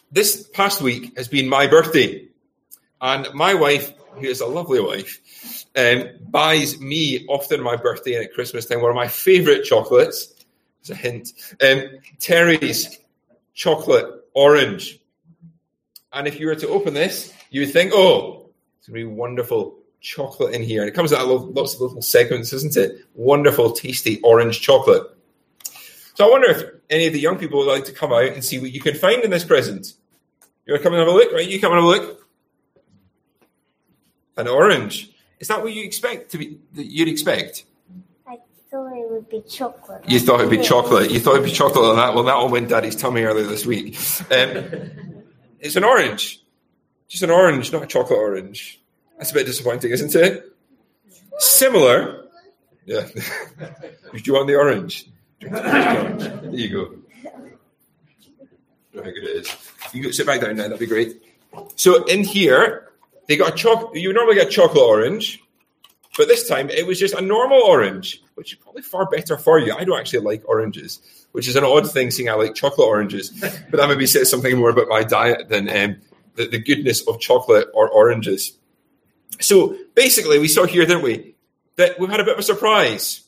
This past week has been my birthday, and my wife, who is a lovely wife, buys me often my birthday and at Christmas time one of my favourite chocolates. There's a hint. Terry's chocolate orange. And if you were to open this, you would think, oh, it's going to be wonderful chocolate in here. And it comes out of lots of little segments, isn't it? Wonderful, tasty orange chocolate. So I wonder if any of the young people would like to come out and see what you can find in this present. You want to come and have a look? Right, you come and have a look. An orange. Is that what you expect to be? That you'd expect? I thought it would be chocolate. You thought it'd be chocolate. You thought it'd be chocolate on that. Well, that one went Daddy's tummy earlier this week. It's an orange. Just an orange, not a chocolate orange. That's a bit disappointing, isn't it? Similar. Yeah. Do you want the orange? There you go. How good it is. You can sit back down now, that'd be great. So in here, they got a chocolate. You would normally get a chocolate orange, but this time it was just a normal orange, which is probably far better for you. I don't actually like oranges, which is an odd thing, seeing I like chocolate oranges. But that maybe says something more about my diet than the goodness of chocolate or oranges. So basically, we saw here, didn't we, that we've had a bit of a surprise.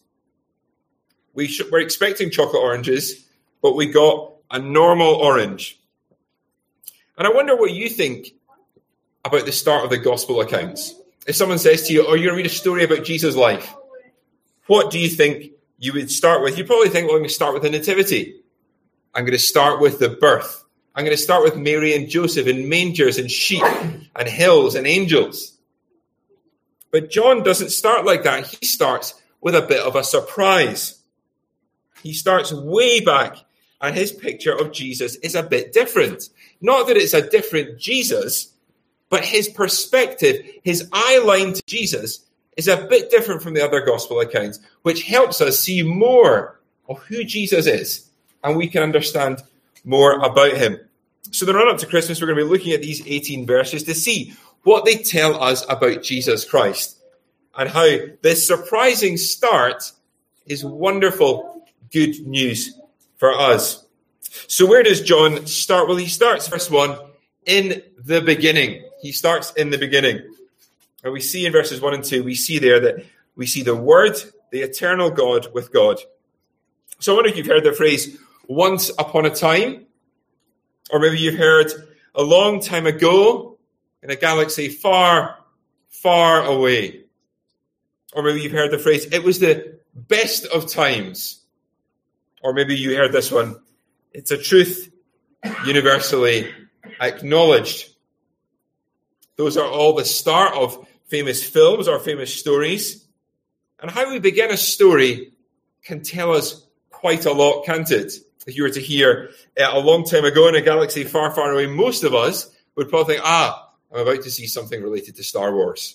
We're expecting chocolate oranges, but we got a normal orange. And I wonder what you think about the start of the gospel accounts. If someone says to you, oh, you're going to read a story about Jesus' life, what do you think you would start with? You probably think, well, I'm going to start with the nativity. I'm going to start with the birth. I'm going to start with Mary and Joseph in mangers and sheep and hills and angels. But John doesn't start like that. He starts with a bit of a surprise. He starts way back, and his picture of Jesus is a bit different. Not that it's a different Jesus, but his perspective, his eye line to Jesus, is a bit different from the other gospel accounts, which helps us see more of who Jesus is, and we can understand more about him. So the run up to Christmas, we're going to be looking at these 18 verses to see what they tell us about Jesus Christ and how this surprising start is wonderful good news for us. So where does John start? Well, he starts, verse 1, in the beginning. He starts in the beginning. And we see in verses 1 and 2, we see there that we see the Word, the eternal God with God. So I wonder if you've heard the phrase, once upon a time, or maybe you've heard a long time ago in a galaxy far, far away. Or maybe you've heard the phrase, it was the best of times. Or maybe you heard this one, it's a truth universally acknowledged. Those are all the start of famous films or famous stories. And how we begin a story can tell us quite a lot, can't it? If you were to hear a long time ago in a galaxy far, far away, most of us would probably think, I'm about to see something related to Star Wars.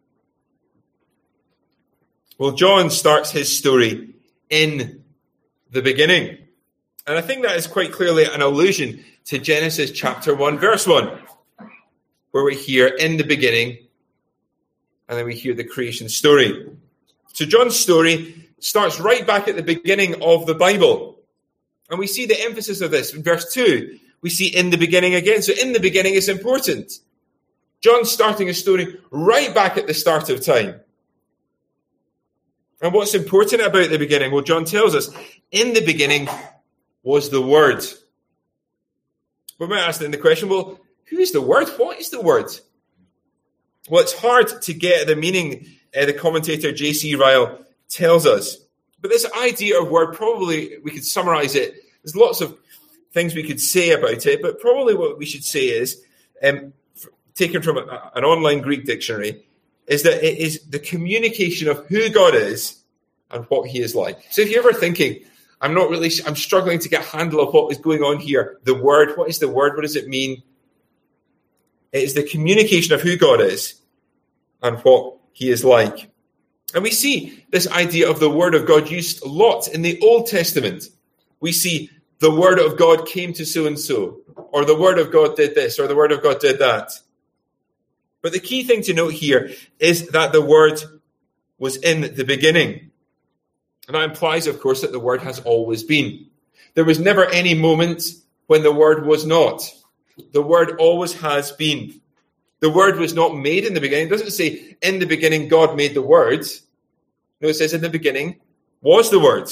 Well, John starts his story in the beginning. And I think that is quite clearly an allusion to Genesis chapter 1, verse 1, where we hear in the beginning, and then we hear the creation story. So John's story starts right back at the beginning of the Bible. And we see the emphasis of this in verse 2. We see in the beginning again. So in the beginning is important. John's starting a story right back at the start of time. And what's important about the beginning? Well, John tells us, in the beginning was the Word. We might ask then the question, well, who is the Word? What is the Word? Well, it's hard to get the meaning the commentator J.C. Ryle tells us. But this idea of word, probably we could summarize it. There's lots of things we could say about it, but probably what we should say is, taken from an online Greek dictionary, is that it is the communication of who God is and what he is like. So if you're ever thinking, I'm struggling to get a handle of what is going on here, the word, what is the word? What does it mean? It is the communication of who God is and what he is like. And we see this idea of the word of God used a lot in the Old Testament. We see the word of God came to so-and-so, or the word of God did this, or the word of God did that. But the key thing to note here is that the word was in the beginning. And that implies, of course, that the word has always been. There was never any moment when the word was not. The Word always has been. The Word was not made in the beginning. It doesn't say, in the beginning, God made the Word. No, it says, in the beginning was the Word.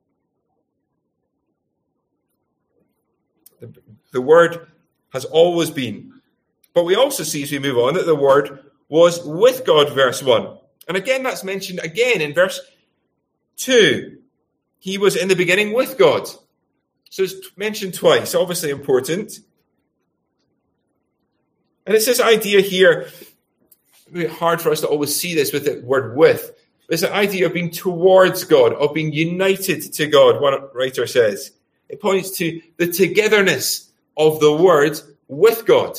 The Word has always been. But we also see, as we move on, that the Word was with God, verse 1. And again, that's mentioned again in verse 2. He was in the beginning with God. So it's mentioned twice, obviously important. And it's this idea here, really hard for us to always see this with the word with. It's an idea of being towards God, of being united to God, one writer says. It points to the togetherness of the Word with God.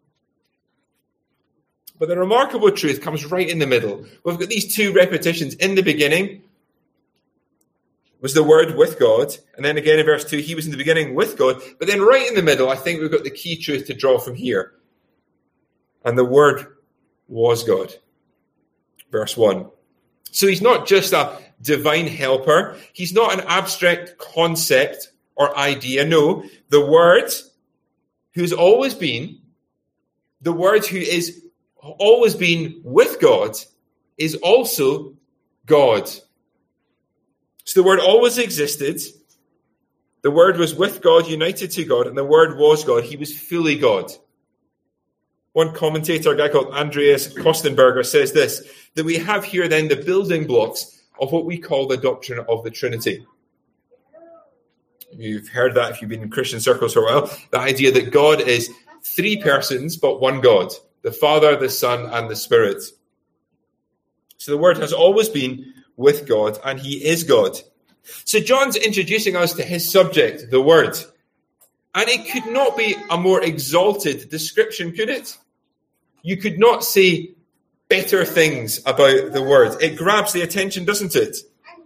But the remarkable truth comes right in the middle. We've got these two repetitions. In the beginning was the Word with God. And then again in verse 2, he was in the beginning with God. But then right in the middle, I think we've got the key truth to draw from here. And the Word was God. Verse 1. So he's not just a divine helper. He's not an abstract concept or idea. No, the Word who's always been, the Word who is always been with God, is also God. So the Word always existed. The Word was with God, united to God, and the Word was God. He was fully God. One commentator, a guy called Andreas Kostenberger, says this, that we have here then the building blocks of what we call the doctrine of the Trinity. You've heard that if you've been in Christian circles for a while, the idea that God is three persons but one God, the Father, the Son, and the Spirit. So the Word has always been with God, and he is God. So John's introducing us to his subject, the Word. And it could not be a more exalted description, could it? You could not say better things about the Word. It grabs the attention, doesn't it?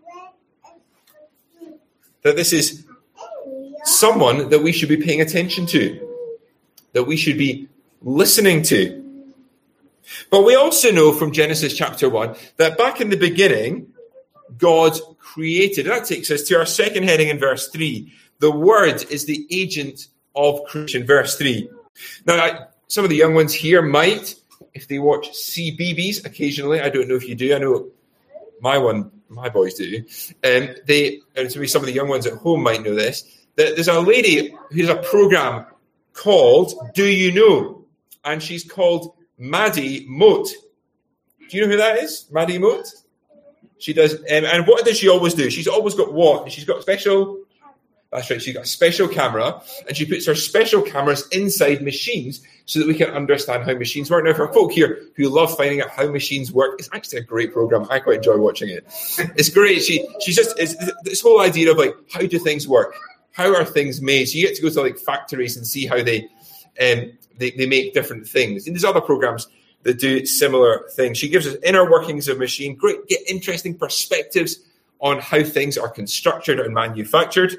That this is someone that we should be paying attention to, that we should be listening to. But we also know from Genesis chapter 1 that back in the beginning, God created. That takes us to our second heading in verse 3. The Word is the agent of creation. Verse 3. Now, some of the young ones here might, if they watch CBeebies occasionally, I don't know if you do, I know my boys do, and some of the young ones at home might know this, that there's a lady who's a program called Do You Know? And she's called Maddie Moat. Do you know who that is? Maddie Moat? She does, and what does she always do? She's always got what? She's got special... That's right, she's got a special camera, and she puts her special cameras inside machines so that we can understand how machines work. Now, for folk here who love finding out how machines work, it's actually a great program. I quite enjoy watching it. It's great. It's this whole idea of, like, how do things work? How are things made? So you get to go to, like, factories and see how they make different things. And there's other programs that do similar things. She gives us inner workings of machine, great, get interesting perspectives on how things are constructed and manufactured.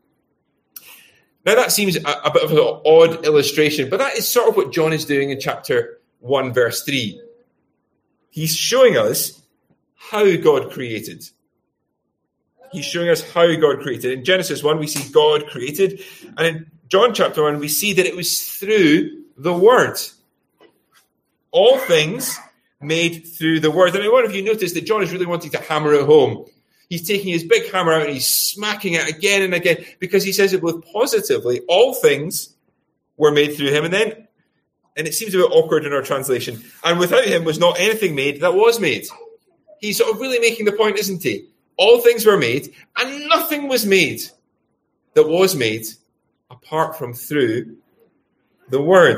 Now, that seems a bit of an odd illustration, but that is sort of what John is doing in chapter 1, verse 3. He's showing us how God created. He's showing us how God created. In Genesis 1, we see God created. And in John chapter 1, we see that it was through the Word. All things made through the Word. And I wonder if you noticed that John is really wanting to hammer it home. He's taking his big hammer out and he's smacking it again and again because he says it both positively. All things were made through him. And it seems a bit awkward in our translation. And without him was not anything made that was made. He's sort of really making the point, isn't he? All things were made and nothing was made that was made apart from through the Word.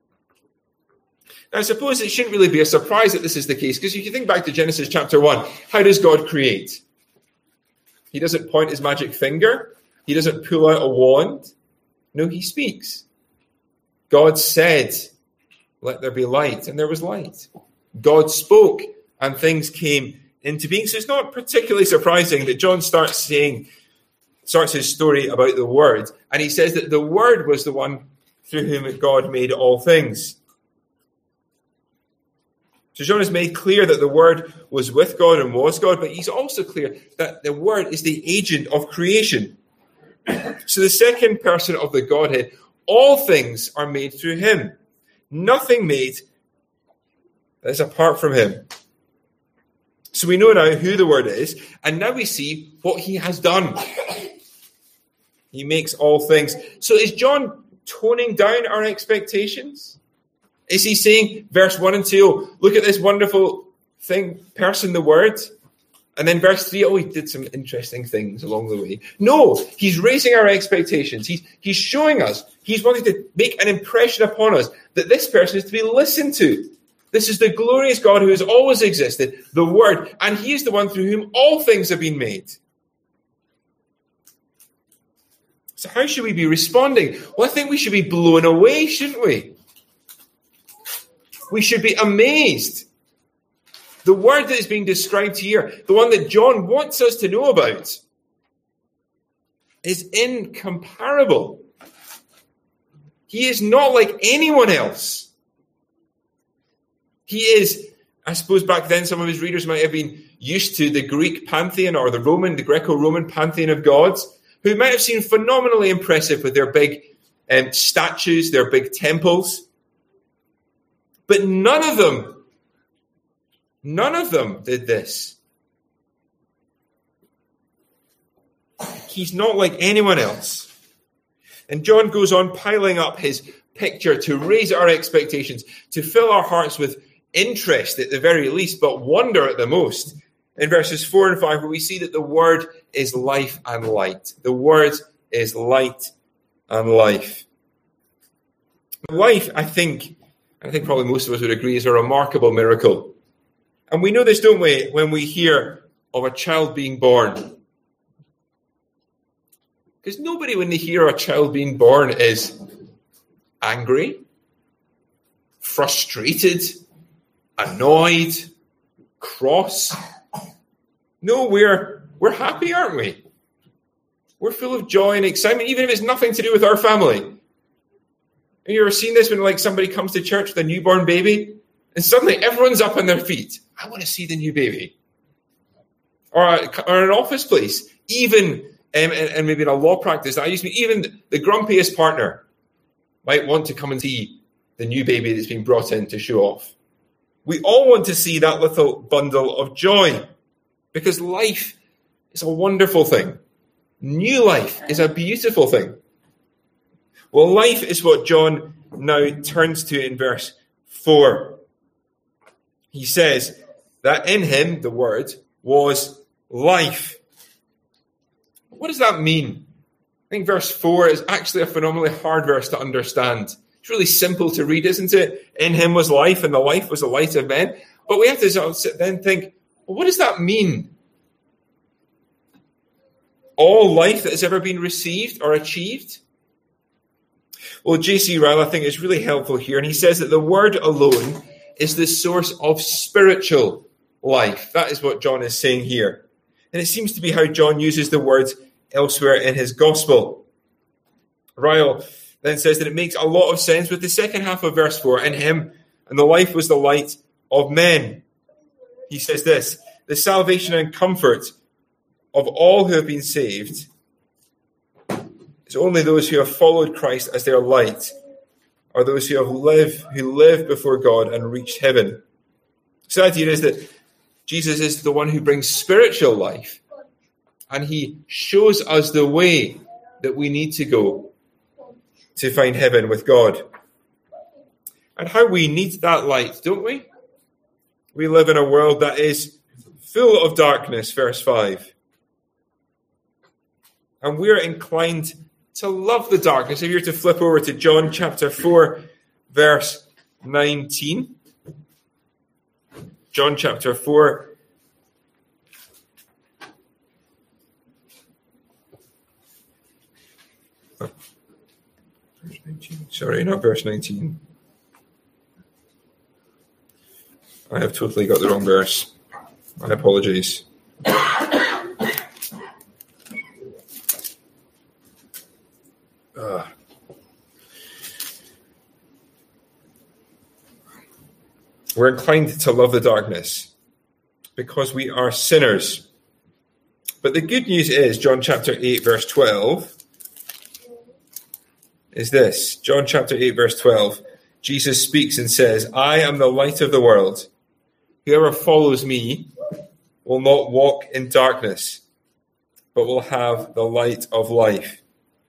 Now, I suppose it shouldn't really be a surprise that this is the case because if you think back to Genesis chapter 1, how does God create? He doesn't point his magic finger. He doesn't pull out a wand. No, he speaks. God said, let there be light, and there was light. God spoke, and things came into being. So it's not particularly surprising that John starts his story about the Word, and he says that the Word was the one through whom God made all things. So John has made clear that the Word was with God and was God, but he's also clear that the Word is the agent of creation. So the second person of the Godhead all things are made through him. Nothing made that is apart from him. So we know now who the Word is, and now we see what he has done. He makes all things. So is John toning down our expectations? Is he saying, verse 1 and 2, oh, look at this wonderful person, the Word? And then verse 3, oh, he did some interesting things along the way. No, he's raising our expectations. He's showing us, he's wanting to make an impression upon us that this person is to be listened to. This is the glorious God who has always existed, the Word, and he is the one through whom all things have been made. So how should we be responding? Well, I think we should be blown away, shouldn't we? We should be amazed. The Word that is being described here, the one that John wants us to know about, is incomparable. He is not like anyone else. He is, I suppose back then some of his readers might have been used to the Greek pantheon or the Greco-Roman pantheon of gods, who might have seemed phenomenally impressive with their big statues, their big temples. But none of them did this. He's not like anyone else. And John goes on piling up his picture to raise our expectations, to fill our hearts with interest at the very least, but wonder at the most. In verses 4 and 5, where we see that the Word is life and light. The Word is light and life. Life, I think probably most of us would agree, is a remarkable miracle. And we know this, don't we, when we hear of a child being born. Because nobody, when they hear a child being born, is angry, frustrated, annoyed, cross. No, we're happy, aren't we? We're full of joy and excitement, even if it's nothing to do with our family. Have you ever seen this when somebody comes to church with a newborn baby and suddenly everyone's up on their feet? I want to see the new baby. Or an office place, even, and maybe in a law practice, even the grumpiest partner might want to come and see the new baby that's been brought in to show off. We all want to see that little bundle of joy because life is a wonderful thing. New life is a beautiful thing. Well, life is what John now turns to in verse 4. He says that in him, the Word, was life. What does that mean? I think verse 4 is actually a phenomenally hard verse to understand. It's really simple to read, isn't it? In him was life, and the life was the light of men. But we have to sort of sit there and think, well, what does that mean? All life that has ever been received or achieved? Well, J.C. Ryle, I think, is really helpful here. And he says that the Word alone is the source of spiritual life. That is what John is saying here. And it seems to be how John uses the word elsewhere in his gospel. Ryle then says that it makes a lot of sense with the second half of verse 4. In him, and the life was the light of men. He says this, the salvation and comfort of all who have been saved is only those who have followed Christ as their light, or those who live before God and reached heaven. So the idea is that Jesus is the one who brings spiritual life, and he shows us the way that we need to go to find heaven with God. And how we need that light, don't we? We live in a world that is full of darkness, verse 5. And we're inclined to love the darkness. If you're to flip over to John chapter 4, verse 19. John chapter 4. Verse 19. Sorry, not verse 19. I have totally got the wrong verse. My apologies. We're inclined to love the darkness because we are sinners. But the good news is, John chapter 8, verse 12, is this. John chapter 8, verse 12. Jesus speaks and says, I am the light of the world. Whoever follows me will not walk in darkness, but will have the light of life.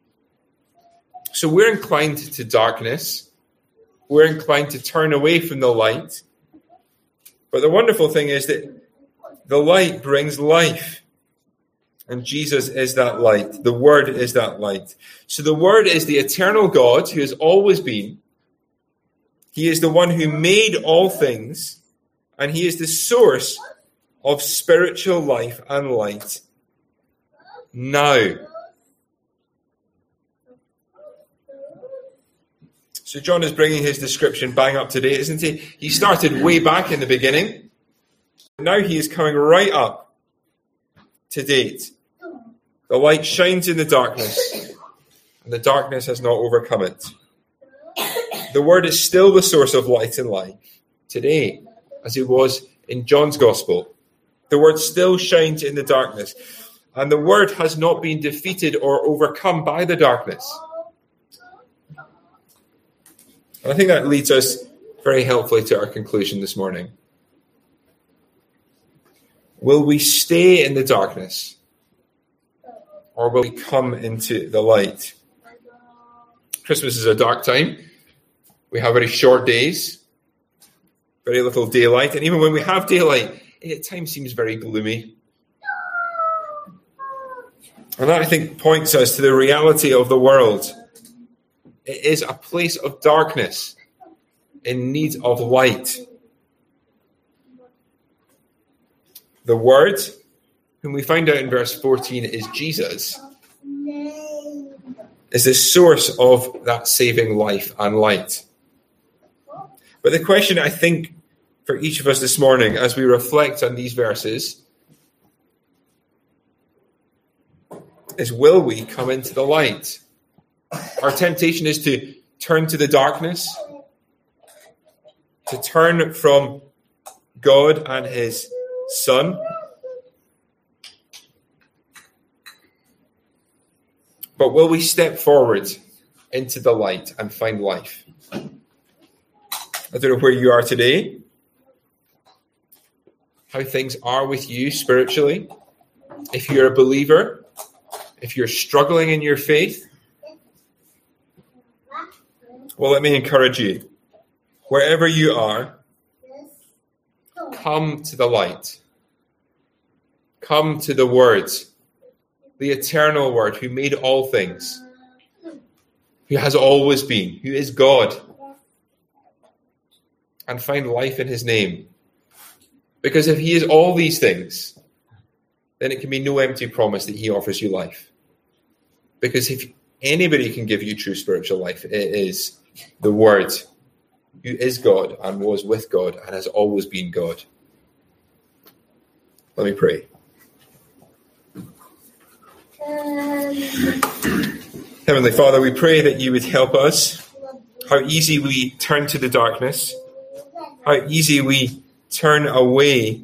So we're inclined to darkness. We're inclined to turn away from the light. But the wonderful thing is that the light brings life. And Jesus is that light. The Word is that light. So the Word is the eternal God who has always been. He is the one who made all things. And he is the source of spiritual life and light now. So John is bringing his description bang up to date, isn't he? He started way back in the beginning. Now he is coming right up to date. The light shines in the darkness, and the darkness has not overcome it. The Word is still the source of light and life today, as it was in John's Gospel. The Word still shines in the darkness, and the Word has not been defeated or overcome by the darkness. And I think that leads us very helpfully to our conclusion this morning. Will we stay in the darkness, or will we come into the light? Christmas is a dark time. We have very short days, very little daylight. And even when we have daylight, it at times seems very gloomy. And that, I think, points us to the reality of the world. It is a place of darkness in need of light. The Word, whom we find out in verse 14 is Jesus, is the source of that saving life and light. But the question, I think, for each of us this morning, as we reflect on these verses, is will we come into the light? Our temptation is to turn to the darkness, to turn from God and his Son. But will we step forward into the light and find life? I don't know where you are today, how things are with you spiritually. If you're a believer, if you're struggling in your faith, well, let me encourage you. Wherever you are, come to the light. Come to the Word, the eternal Word who made all things, who has always been, who is God, and find life in his name. Because if he is all these things, then it can be no empty promise that he offers you life. Because if anybody can give you true spiritual life, it is the Word, who is God and was with God and has always been God. Let me pray. Heavenly Father, we pray that you would help us. How easy we turn to the darkness. How easy we turn away.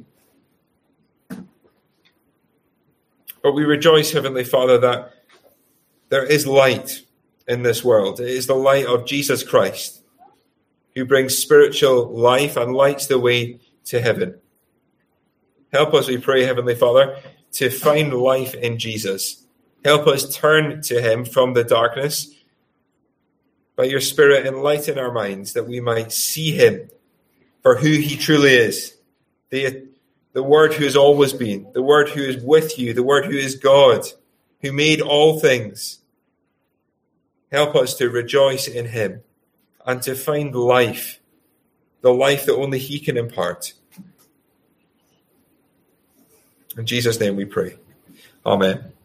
But we rejoice, Heavenly Father, that there is light in this world. It is the light of Jesus Christ, who brings spiritual life and lights the way to heaven. Help us, we pray, Heavenly Father, to find life in Jesus. Help us turn to him from the darkness. By your Spirit, enlighten our minds that we might see him for who he truly is. The Word who has always been, the Word who is with you, the Word who is God, who made all things. Help us to rejoice in him and to find life, the life that only he can impart. In Jesus' name we pray. Amen.